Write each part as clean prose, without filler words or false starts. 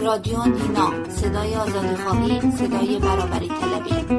رادیو نینا، صدای آزادی‌خواهی، صدای برابری طلبی.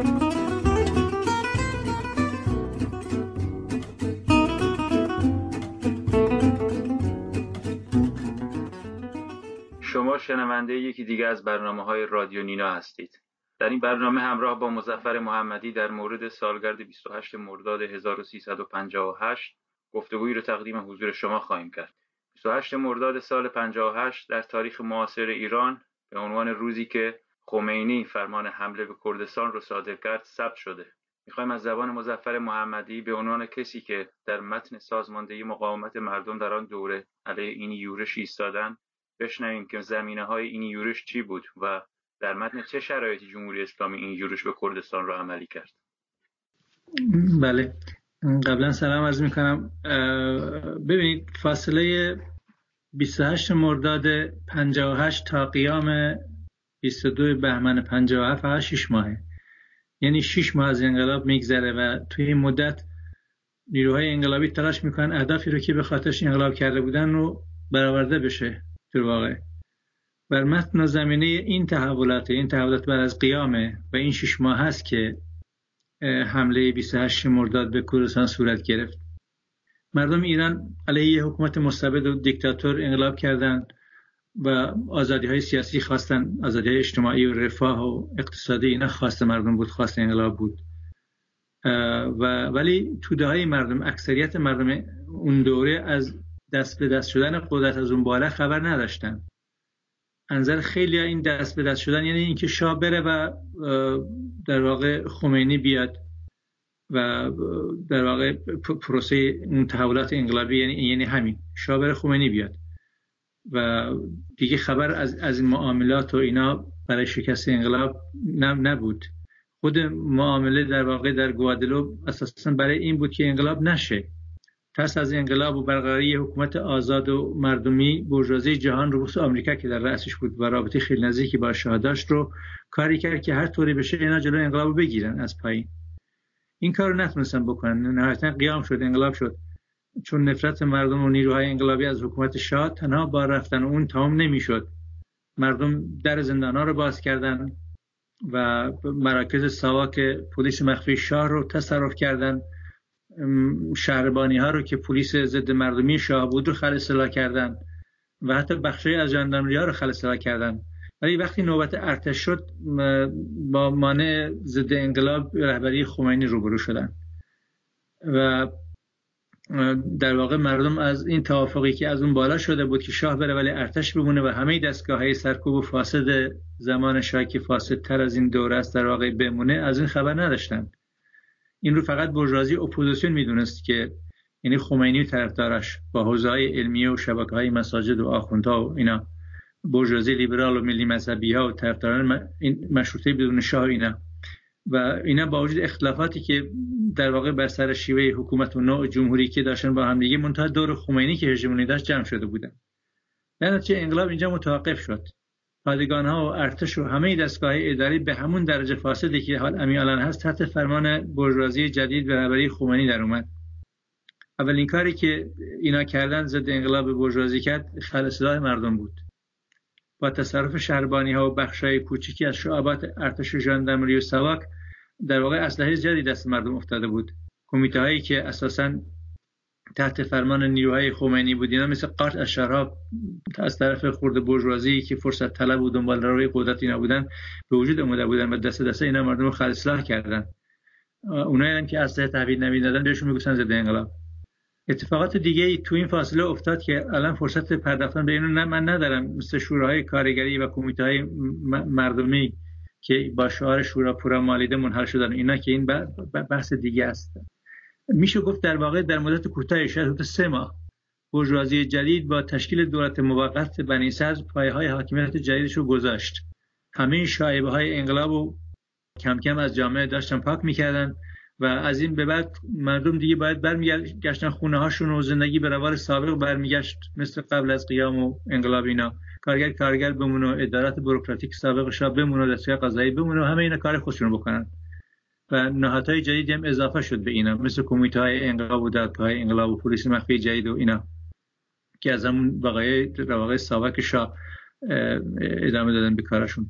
شما شنونده یکی دیگه از برنامه‌های رادیو نینا هستید. در این برنامه همراه با مظفر محمدی در مورد سالگرد 28 مرداد 1358 گفتگویی را تقدیم حضور شما خواهیم کرد. 28 مرداد سال 58 در تاریخ معاصر ایران به عنوان روزی که خمینی فرمان حمله به کردستان را صادر کرد ثبت شده. می‌خوایم از زبان مظفر محمدی به عنوان کسی که در متن سازماندهی مقاومت مردم در آن دوره علیه این یورش ایستادن بشنویم که زمینه‌های این یورش چی بود و در متن چه شرایطی جمهوری اسلامی این یورش به کردستان را عملی کرد. بله، قبلا سلام عرض میکنم. ببینید، فاصله 28 مرداد 58 تا قیام 22 بهمن 57 فقط 6 ماهه، یعنی 6 ماه از انقلاب میگذره و توی این مدت نیروهای انقلابی تلاش میکنن اهدافی رو که به خاطرش انقلاب کرده بودن رو برآورده بشه. در واقع بر متن و زمینه این تحولات بعد از قیامه و این 6 ماه هست که حمله 28 مرداد به کردستان صورت گرفت. مردم ایران علیه حکومت مستبد و دیکتاتور انقلاب کردند و آزادی‌های سیاسی خواستن، آزادی‌های اجتماعی و رفاه و اقتصادی، اینا خواست مردم بود، خواست انقلاب بود. ولی توده‌های مردم، اکثریت مردم اون دوره از دست به دست شدن قدرت از اون بالا خبر نداشتن. انظر خیلی این دست به دست شدن یعنی اینکه شاه بره و در واقع خمینی بیاد و در واقع پروسه اون تحولات انقلابی یعنی همین، شاه بره خمینی بیاد و دیگه خبر از این معاملات و اینا برای شکست انقلاب نبود. خود معامله در واقع در گوادلوپ اساساً برای این بود که انقلاب نشه. پس از انقلاب و برقراری حکومت آزاد و مردمی، بورژوازی جهان رو بخصوص آمریکا که در رأسش بود و رابطه خیلی نزدیکی با شاه داشت رو کاری کرد که هر طوری بشه اینا جلوی انقلاب رو بگیرن از پایین. این کار رو نتونستن بکنن. نهایتاً قیام شد، انقلاب شد. چون نفرت مردم و نیروهای انقلابی از حکومت شاه تنها با رفتن اون تمام نمیشد. مردم در زندان‌ها رو باز کردن و مراکز ساواک پلیس مخفی شاه رو تصرف کردن. شهربانی ها رو که پلیس ضد مردمی شاه بود رو خلسلا کردن و حتی بخشی از ژاندارمری ها رو خلسلا کردن. ولی وقتی نوبت ارتش شد با مانع ضد انقلاب رهبری خمینی روبرو شدن و در واقع مردم از این توافقی که از اون بالا شده بود که شاه بره ولی ارتش بمونه و همه دستگاه‌های سرکوب و فاسد زمان شاه که فاسدتر از این دوره است در واقع بمونه، از این خبر نداشتن. این رو فقط بورژوازی اپوزیسیون میدونست که یعنی خمینی و طرفدارش با حوزه‌های علمیه و شبکه‌های مساجد و آخوندها و اینا، بورژوازی لیبرال و ملی مذهبی‌ها و طرفداران مشروطه بدون شاه اینا با وجود اختلافاتی که در واقع بر سر شیوه حکومت و نوع جمهوری که داشتن با هم دیگه منتها دور خمینی که هژمونی داشت جمع شده بودن. در نتیجه انقلاب اینجا متوقف شد. پادگان‌ها و ارتش و همه دستگاه‌های اداری به همون درجه فاسدی که حال الان هست تحت فرمان بورژوازی جدید و رهبری خمینی در اومد. اولین کاری که اینا کردن ضد انقلاب بورژوازی کرد خلسلای مردم بود. با تصرف شهربانی‌ها و بخشای کوچیکی از شعبات ارتش و ژاندارمری و ساواک در واقع اسلحه زیادی دست مردم افتاده بود. کمیته‌هایی که اساساً تحت فرمان نیروهای خمینی بود، اینا مثل قارت از شهرها از طرف خرد بورژوازی که فرصت طلب و دنبال روی قدرت اینا بودن به وجود اومده بودن و دست اینا مردم رو خلسلا کردن. اونایی هم که اسلحه تحویل نمیدادن بهشون میگفتن ضد انقلاب. اتفاقات دیگه ای تو این فاصله افتاد که الان فرصت پرداختن به اینو من ندارم، مثل شوراهای کارگری و کمیته‌های مردمی که با شعار شورا پورا مالیده منحل شدن. اینا که این بحث دیگه است. میشه گفت در واقع در مدت کوتاهی شاید 3 ماه بورژوازی جدید با تشکیل دولت موقت بنی صدر پایه‌های حاکمیت جدیدش رو گذاشت. همه شایبه‌های انقلاب رو کم کم از جامعه داشتن پاک می‌کردن و از این به بعد مردم دیگه باید برمیگشتن خونه‌هاشون و زندگی به روال سابق برمیگشت مثل قبل از قیام و انقلاب. اینا کارگر بمونه، ادارات بوروکراتیک سابقش بمونه، دستگاه قضایی بمونه، همه اینا کار خودشون بکنن و نهادهای جدیدی هم اضافه شد به اینا مثل کمیته‌های انقلاب و دادگاه‌های انقلاب و پلیس مخفی جدید و اینا که از همون واقعه ساواک شاه ادامه دادن به کارشون.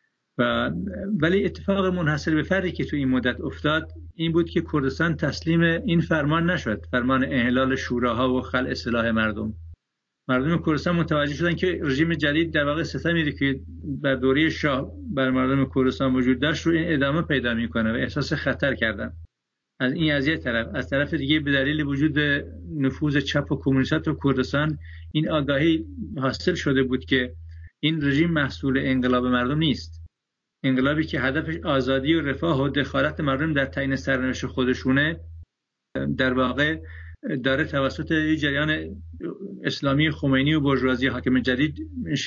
ولی اتفاق منحصر به فردی که تو این مدت افتاد این بود که کردستان تسلیم این فرمان نشد، فرمان انحلال شوراها و خلع سلاح مردم. مردم کردستان متوجه شدن که رژیم جدید در واقع ستمی که در دوره شاه بر مردم کردستان وجود داشت رو این ادامه پیدا میکنه و احساس خطر کردن. از یه طرف، از طرف دیگه به دلیل وجود نفوذ چپ و کمونیست تو کردستان این آگاهی حاصل شده بود که این رژیم محصول انقلاب مردم نیست. انقلابی که هدفش آزادی و رفاه و دخالت مردم در تعیین سرنوشت خودشونه در واقع داره توسط جریان اسلامی خمینی و بورژوازی حاکم جدید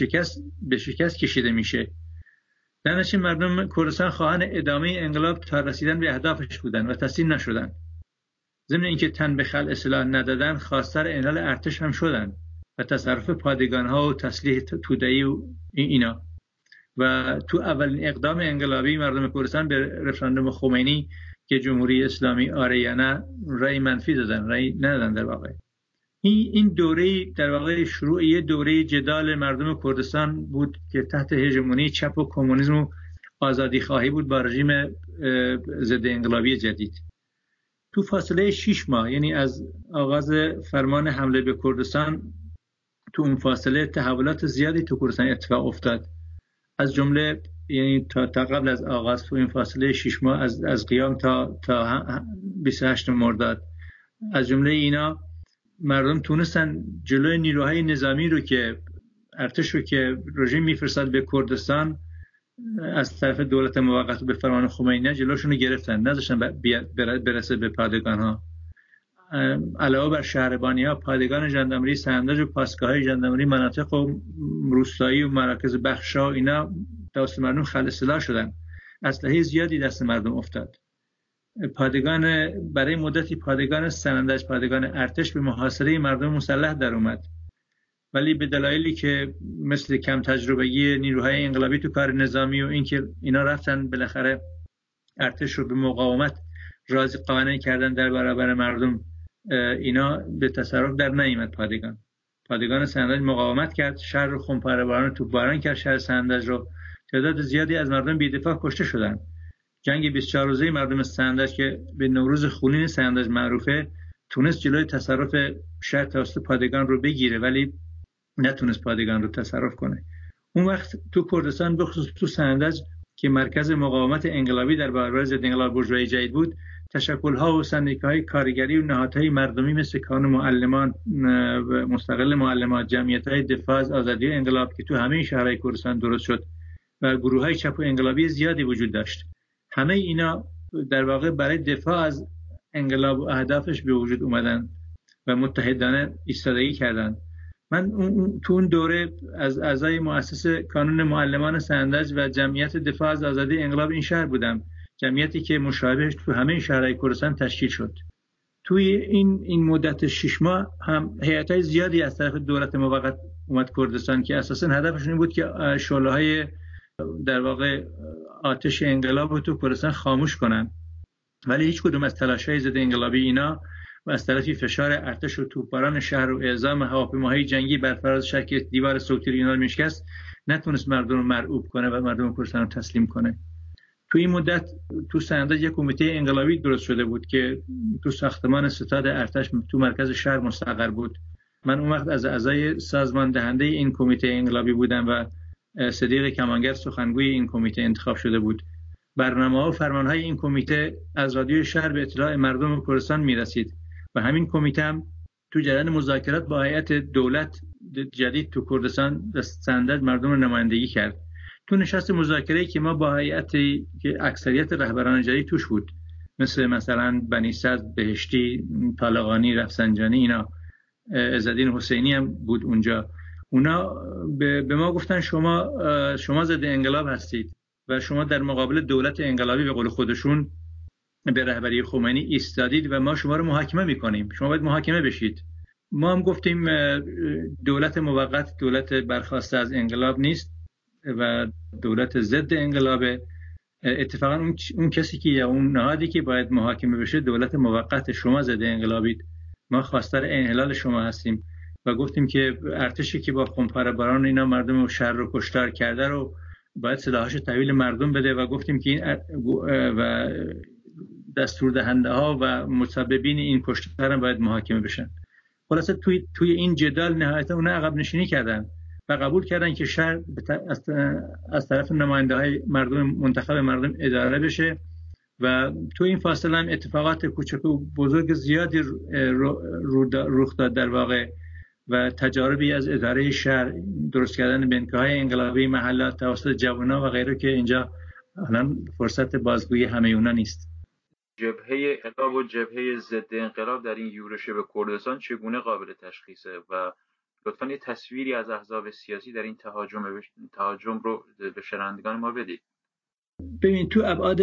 به شکست کشیده میشه. در نتیجه مردم کردستان خواهان ادامه انقلاب تا رسیدن به اهدافش بودن و تسلیم نشدن. ضمن اینکه تن به خلع سلاح ندادن، خواستار انحلال ارتش هم شدن و تصرف پادگان‌ها و تسلیح توده‌ای و اینا. و تو اولین اقدام انقلابی مردم کردستان به رفراندوم خمینی که جمهوری اسلامی آره یا نه رأی منفی دادن، رأی ندادن. در واقع این دوره در واقع شروع یه دوره جدال مردم کردستان بود که تحت هژمونی چپ و کمونیسم و آزادی خواهی بود با رژیم ضد انقلابی جدید. تو فاصله 6 ماه، یعنی از آغاز فرمان حمله به کردستان، تو اون فاصله تحولات زیادی تو کردستان اتفاق افتاد. از جمله یعنی تا قبل از آغاز تو این فاصله 6 ماه از قیام تا 28 مرداد، از جمله اینا مردم تونستن جلوی نیروهای نظامی رو که ارتش رو که رژیم میفرستاد به کردستان از طرف دولت موقت به فرمان خمینی جلوشون رو گرفتن، نذاشتن برسه به پادگان‌ها. علاوه بر شهربانی‌ها، پادگان ژاندارمری سنندج و پاسگاه‌های ژاندارمری مناطق و روستایی و مراکز بخشا اینا توسط مردم خلع سلاح شدن. اسلحه زیادی دست مردم افتاد. برای مدتی پادگان سنندج، پادگان ارتش به محاصره مردم مسلح در اومد، ولی به دلایلی که مثل کم تجربگی نیروهای انقلابی تو کار نظامی و اینکه اینا رفتن بالاخره ارتش رو به مقاومت راضی قانع کردن در برابر مردم، اینا به تصرف در نیامد. پادگان سنندج مقاومت کرد، شهر رو خونپاره باران تو باران کرد. شهر سنندج رو تعداد زیادی از مردم بی‌دفاع کشته شدن. جنگ 24 روزه مردم سنندج که به نوروز خونین سنندج معروفه تونست جلوی تصرف شهر توسط پادگان رو بگیره، ولی نتونست پادگان رو تصرف کنه. اون وقت تو کردستان بخصوص تو سنندج که مرکز مقاومت انقلابی در برابر ضد انقلاب بورژوایی جدید بود، تشکل‌ها و سندیکاهای کارگری و نهادهای مردمی مثل کانون معلمان، مستقل معلمات، جمعیت‌های دفاع از آزادی انقلاب که تو همه شهرهای کردستان درست شد و گروه‌های چپ و انقلابی زیادی وجود داشت. همه اینا در واقع برای دفاع از انقلاب و اهدافش به وجود اومدن و متحدانه ایستادگی کردند. من تو اون دوره از اعضای مؤسس کانون معلمان سنندج و جمعیت دفاع از آزادی انقلاب این شهر بودم، جمعیتی که مشابهش تو همه شهرهای کردستان تشکیل شد. توی این مدت 6 ماه هم هیئت‌های زیادی از طرف دولت موقت اومد کردستان که اساساً هدفشون این بود که شعله‌های در واقع آتش انقلاب رو تو کردستان خاموش کنن، ولی هیچ کدوم از تلاش‌های ضد انقلابی اینا و از طرفی فشار ارتش و توپباران شهر و اعزام هواپیماهای جنگی بر فراز شهر که دیوار صوتی اینا رو میشکست نتونست مردم رو مرعوب کنه و مردم کردستان رو تسلیم کنه. تو این مدت تو سنندج یک کمیته انقلابی درست شده بود که تو ساختمان ستاد ارتش تو مرکز شهر مستقر بود. من اون وقت از اعضای سازمان دهنده این کمیته انقلابی بودم و صدیق کمانگر سخنگوی این کمیته انتخاب شده بود. برنامه‌ها و فرمان‌های این کمیته از رادیو شهر به اطلاع مردم کردستان میرسید و همین کمیته هم تو جریان مذاکرات با هیئت دولت جدید تو کردستان و سنندج مردم رو نمایندگی کرد. تو نشست مذاکره‌ای که ما با هیئتی که اکثریت رهبران جدید توش بود، مثلا بنی صدر، بهشتی، طالقانی، رفسنجانی، اینا، عزالدین حسینی هم بود اونجا. اونا به ما گفتن شما ضد انقلاب هستید و شما در مقابل دولت انقلابی به قول خودشون به رهبری خمینی ایستادید و ما شما رو محاکمه می‌کنیم، شما باید محاکمه بشید. ما هم گفتیم دولت موقت دولت برخواسته از انقلاب نیست و دولت ضد انقلابه. اتفاقا اون کسی که یا اون نهادی که باید محاکمه بشه دولت موقت، شما ضد انقلابید، ما خواستار انحلال شما هستیم. و گفتیم که ارتشی که با خونپاره باران اینا مردم رو شر رو کشتار کرده رو باید سلاحاش تحویل مردم بده و گفتیم که این و دستور دهنده ها و مسببین این کشتار هم باید محاکمه بشن. خلاصه توی این جدال نهایتا اون عقب نشینی کردن و قبول کردن که شهر از طرف نماینده های مردم منتخب مردم اداره بشه و تو این فاصله هم اتفاقات کوچک و بزرگ زیادی رخ داد در واقع و تجاربی از اداره شهر، درست کردن بنک‌های انقلابی محلات توسط جوانان و غیره که اینجا الان فرصت بازگویی همه اونا نیست. جبهه انقلاب و جبهه ضد انقلاب در این یورش به کردستان چگونه قابل تشخیصه و لطفاً یه تصویری از احزاب سیاسی در این تهاجم رو به شنوندگان ما بدید. ببین تو ابعاد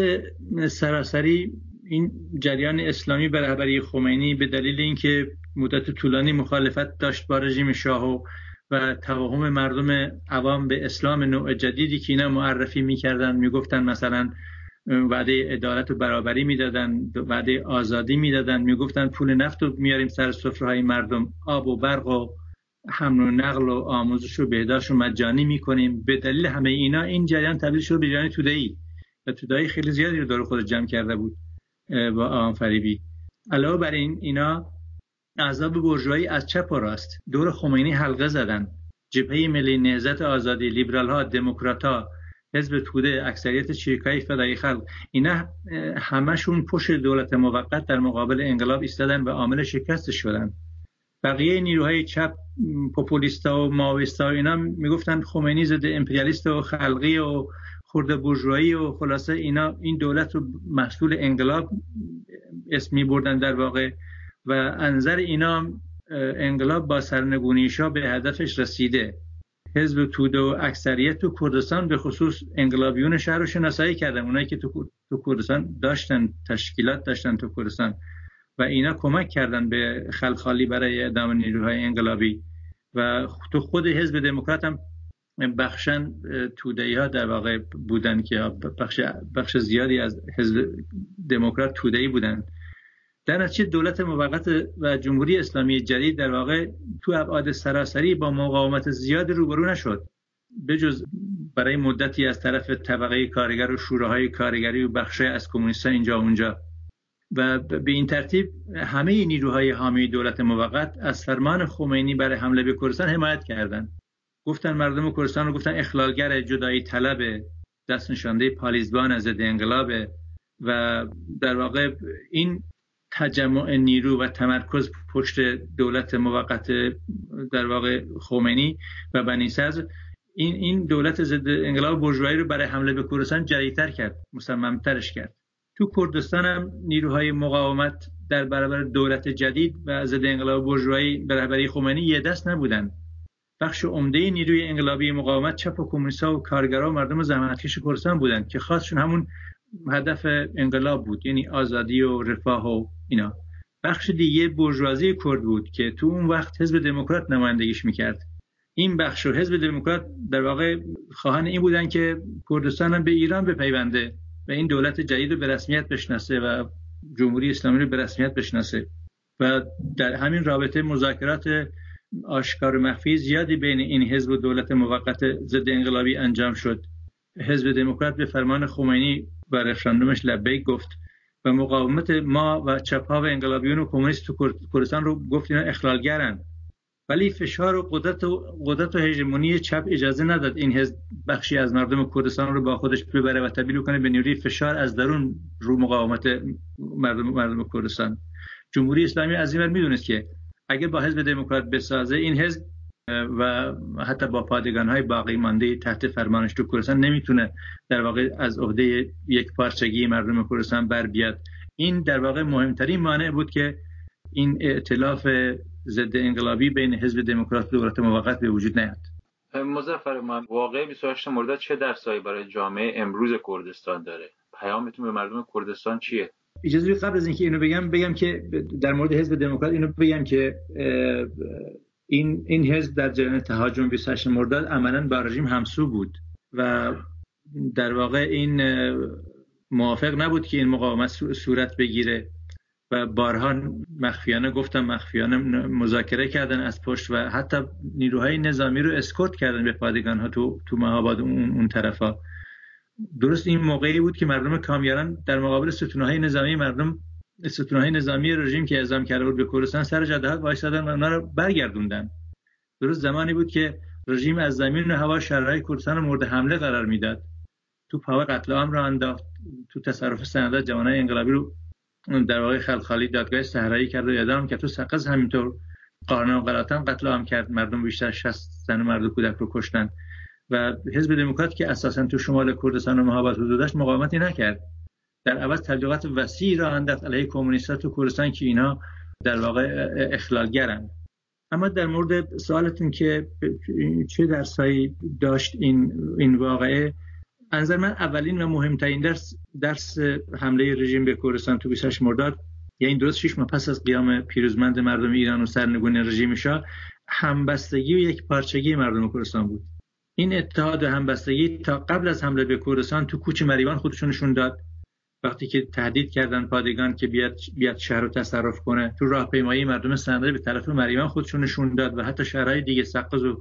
سراسری این جریان اسلامی به رهبری خمینی به دلیل اینکه مدت طولانی مخالفت داشت با رژیم شاه و توهم مردم عوام به اسلام نوع جدیدی که اینا معرفی می‌کردن، میگفتن مثلا وعده عدالت و برابری میدادن، وعده آزادی میدادن، میگفتن پول نفت رو میاریم سر سفره‌های مردم، آب و برق و حمل و نقل و آموزش و بهداشت رو مجانی میکنیم. به دلیل همه اینا این جریان تبدیل شد به جریان توده‌ای و توده‌ای خیلی زیادی رو دور خودش جمع کرده بود با آقام فریبی. علاوه بر اینا احزاب بورژوایی از چپ و راست دور خمینی حلقه زدن. جبهه ملی نهضت آزادی، لیبرال ها، دموکرات ها، حزب توده، اکثریت چریکای فدای خلق، اینا همشون پشت دولت موقت در مقابل انقلاب ایستادن و عامل شکست شدن. بقیه نیروهای چپ، پوپولیستا و ماویستا و اینا میگفتن خمینی ضد امپریالیست و خلقی و خرده بورژوایی و خلاصه اینا این دولت رو محصول انقلاب اسمی بردن در واقع و انظر اینا انقلاب با سرنگونیشا به هدفش رسیده. حزب توده و اکثریت تو کردستان به خصوص انقلابیون شهر رو شناسایی کردن، اونایی که تو کردستان داشتن، تشکیلات داشتن تو کردستان و اینا کمک کردن به خلخالی برای اعدام نیروهای انقلابی و تو خود حزب دموکرات هم بخشن توده‌ای ها در واقع بودن که بخش زیادی از حزب دموکرات توده‌ای بودن. در نتیجه دولت موقت و جمهوری اسلامی جدید در واقع تو ابعاد سراسری با مقاومت زیاد روبرو نشد، بجز برای مدتی از طرف طبقه کارگر و شوراهای کارگری و بخشای از کمونیستان اینجا و اونجا و به این ترتیب همه نیروهای حامی دولت موقت از فرمان خمینی برای حمله به کردستان حمایت کردند. گفتن مردم کردستان رو گفتن اخلالگر، جدایی طلب، دست نشانده پالیزبان ضد انقلاب و در واقع این تجمع نیرو و تمرکز پشت دولت موقت در واقع خمینی و بنی صدر این دولت ضد انقلاب بورژوایی رو برای حمله به کردستان جری‌تر کرد، مصمم‌ترش کرد. تو کردستان هم نیروهای مقاومت در برابر دولت جدید و ضد انقلاب بورژوایی به رهبری خمینی یه دست نبودن. بخش عمده نیروی انقلابی مقاومت چپ و کمونیست‌ها و کارگرها و مردم زحمتکش کردستان بودن که خاصشون همون هدف انقلاب بود، یعنی آزادی و رفاه و اینا. بخش دیگه بورژوازی کرد بود که تو اون وقت حزب دموکرات نمایندگیش میکرد. این بخش و حزب دموکرات در واقع خواهان این بودن که کردستان هم به ایران بپیونده و این دولت جدید رو به رسمیت بشناسه و جمهوری اسلامی رو به رسمیت بشناسه و در همین رابطه مذاکرات آشکار و مخفی زیادی بین این حزب و دولت موقت ضد انقلابی انجام شد. حزب دموکرات به فرمان خمینی و رفراندومش لبیک گفت و مقاومت ما و چپ‌ها و انقلابیون و کمونیست تو کردستان رو گفت اینا اخلالگرن، ولی فشار و قدرت و هژمونی چپ اجازه نداد این حزب بخشی از مردم کردستان رو با خودش ببره و تبدیل کنه به نیروی فشار از درون رو مقاومت مردم کردستان. جمهوری اسلامی از این ور میدونست که اگه با حزب دموکرات بسازه این حزب و حتی با پادگان‌های باقی مانده تحت فرمانش تو کردستان نمیتونه در واقع از عهده یک پارچگی مردم کردستان بر بیاد. این در واقع مهمترین مانع بود که این ائتلاف ضد انقلابی بین حزب دموکرات و دولت موقت به وجود نیاد. مظفر، من واقعه 28 مرداد چه درسایی برای جامعه امروز کردستان داره؟ پیامتون به مردم کردستان چیه؟ اجازه بدید قبل از اینکه اینو بگم که در مورد حزب دموکرات اینو بگم که این حزب در جریان تهاجم 28 مرداد عملاً با رژیم همسو بود و در واقع این موافق نبود که این مقاومت صورت بگیره و بارها مخفیانه مذاکره کردن از پشت و حتی نیروهای نظامی رو اسکورت کردن به پادگان ها تو مهاباد اون طرفا. درست این موقعی بود که مردم کامیاران در مقابل ستونهای نظامی رژیم که اعزام کرده بود به کردستان سر جاده ها وایسادن و اونا رو برگردوندن. درست زمانی بود که رژیم از زمین و هوا شهرهای کردستان رو مورد حمله قرار میداد. تو پاو قتل عام را انداخت، تو تصرف سندات جوانای انقلابی رو در واقع خلخالی دادگاه صحرایی کرد و اعدام کرد. تو سقز همینطور قارنا و قلاطن قتل عام کرد، مردم بیشتر 60 زن و مرد و کودک رو کشتن و حزب دموکرات که اساساً تو شمال کردستان و مهاباد حدودش مقاومتی نکرد، در عوض تبلیغات وسیعی را انداخت علیه کمونیست‌ها تو کردستان که اینا در واقع اخلالگرن. اما در مورد سوالتون که چه درسایی داشت این واقعه، نظر من اولین و مهمترین درس حمله رژیم به کردستان تو 28 مرداد، یعنی درست 6 ماه پس از قیام پیروزمند مردم ایران و سرنگونی رژیم شاه، همبستگی و یک پارچگی مردم کردستان بود. این اتحاد و همبستگی تا قبل از حمله به کردستان تو کوچه مریوان خودشون نشون داد. وقتی که تهدید کردن پادگان که بیاد شهر رو تصرف کنه، تو راهپیمایی مردم سندری به طرف مریوان خودشون نشون داد و حتی شهرهای دیگه سقز و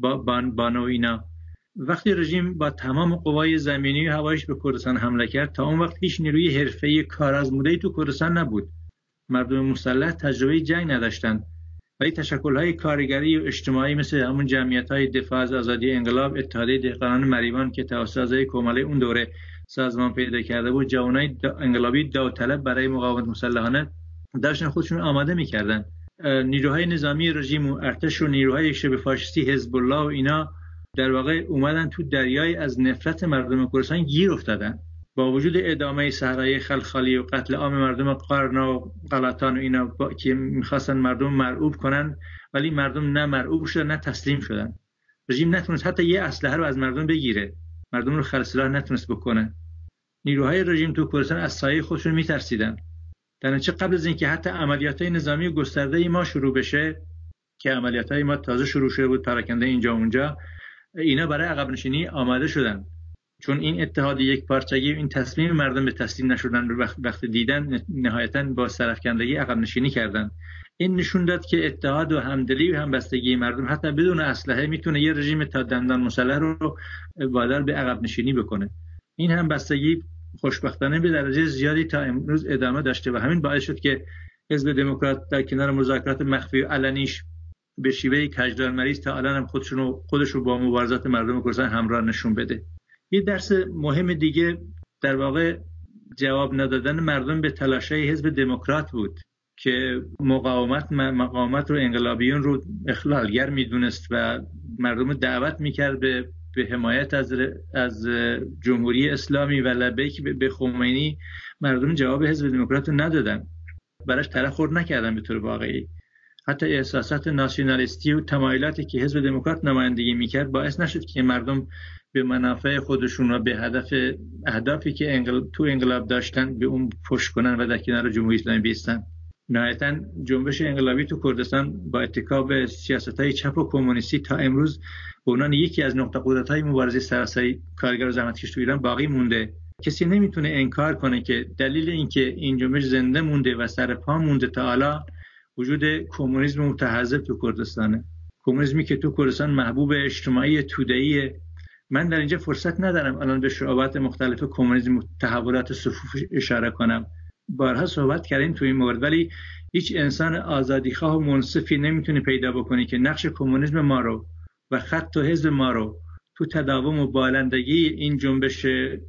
بانو اینا. وقتی رژیم با تمام قوای زمینی و هواییش به کردستان حمله کرد، تا اون وقت هیچ نیروی حرفه‌ای کارآزموده‌ای تو کردستان نبود. مردم مسلح تجربه جنگ نداشتند، ولی تشکل‌های کارگری و اجتماعی مثل همون جمعیت‌های دفاع از آزادی انقلاب، اتحادیه دهقانان مریوان که توسط آزادی کماله اون دوره سازمان پیدا کرده بود، جوانای انقلابی داوطلب برای مقاومت مسلحانه داشتن خودشون آماده می‌کردن. نیروهای نظامی رژیم و ارتش و نیروهای شبه فاشیستی حزب الله و اینا در واقع اومدن تو دریای از نفرت مردم کردستان گیر افتادن. با وجود ادامه صحرای خلخالی و قتل عام مردم قارنا و قلاطان و اینا که می‌خواستن مردم مرعوب کنن، ولی مردم نه مرعوب شدن نه تسلیم شدن. رژیم نتونست حتی یه اسلحه رو از مردم بگیره، مردم رو خلع سلاح نتونست بکنه. نیروهای رژیم تو کردستان از سایه خودشون میترسیدن. در نتیجه قبل از اینکه حتی عملیات‌های نظامی گسترده ما شروع بشه، که عملیات‌های ما تازه شروع شده بود، پراکنده اینجا اونجا، اینا برای عقب نشینی آماده شدن. چون این اتحاد یک پارچگی، این تصمیم مردم به تسلیم نشدن رو وقتی دیدن، نهایتاً با سرفکندگی عقب نشینی کردن. این نشون داد که اتحاد و همدلی و همبستگی مردم حتی بدون اسلحه میتونه یه رژیم تا دندان مسلح رو وادار به عقب نشینی بکنه. این همبستگی خوشبختانه به درجه زیادی تا امروز ادامه داشته و همین باعث شد که حزب دموکرات در کنار مذاکرات مخفی و علنیش به شیوه کجدار مریض تا الان هم خودش رو با مبارزات مردم کردستان همراه نشون بده. یه درس مهم دیگه در واقع جواب ندادن مردم به تلاش‌های حزب دموکرات بود که مقاومت رو انقلابیون رو اخلالگر میدونست و مردم دعوت میکرد به حمایت از جمهوری اسلامی و لبیک به خمینی. مردم جواب حزب دموکرات رو ندادن، براش ترخورد نکردن به طور واقعی. حتی احساسات ناسیونالیستی و تمایلاتی که حزب دموکرات نمایندگی میکرد باعث نشد که مردم به منافع خودشون و به اهدافی که تو انقلاب داشتن به اون پشت کنن و در کنار جمهوری اسلامی بیستن. نهایتاً جنبش انقلابی تو کردستان با اتکا به سیاست‌های چپ و کمونیستی تا امروز به عنوان یکی از نقطه قدرت‌های مبارزه سراسری کارگر و زحمتکش تو ایران باقی مونده. کسی نمیتونه انکار کنه که دلیل اینکه این جنبش زنده مونده و سر پا مونده تا حالا وجود کمونیسم متحزب تو کردستانه. کمونیسمی که تو کردستان محبوب اجتماعی توده‌ای. من در اینجا فرصت ندارم الان به شعبات مختلف کمونیسم و تحولات صفوف اشاره کنم. بارها صحبت کردیم تو این مورد، ولی هیچ انسان آزادیخواه و منصفی نمیتونه پیدا بکنه که نقش کمونیسم ما رو و خط و حزب ما رو تو تداوم و بالندگی این جنبش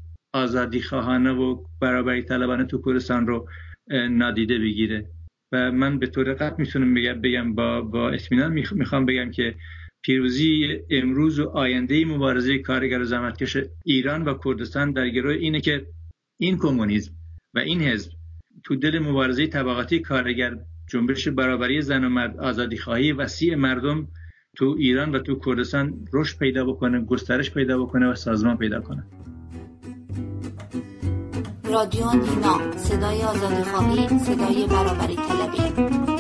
آزادیخواهانه و برابری طلبانه تو کردستان رو نادیده بگیره. و من به طور قطع میتونم بگم با اطمینان میخوام بگم که پیروزی امروز و آینده مبارزه کارگر و زحمتکش ایران و کردستان در گروه اینه که این کمونیسم و این حزب تو دل مبارزه طبقاتی کارگر، جنبش برابری زن و مرد، آزادیخواهی وسیع مردم تو ایران و تو کردستان رشد پیدا بکنه، گسترش پیدا بکنه و سازمان پیدا کنه. رادیو نینا، صدای آزادیخواهی، صدای برابری طلبی.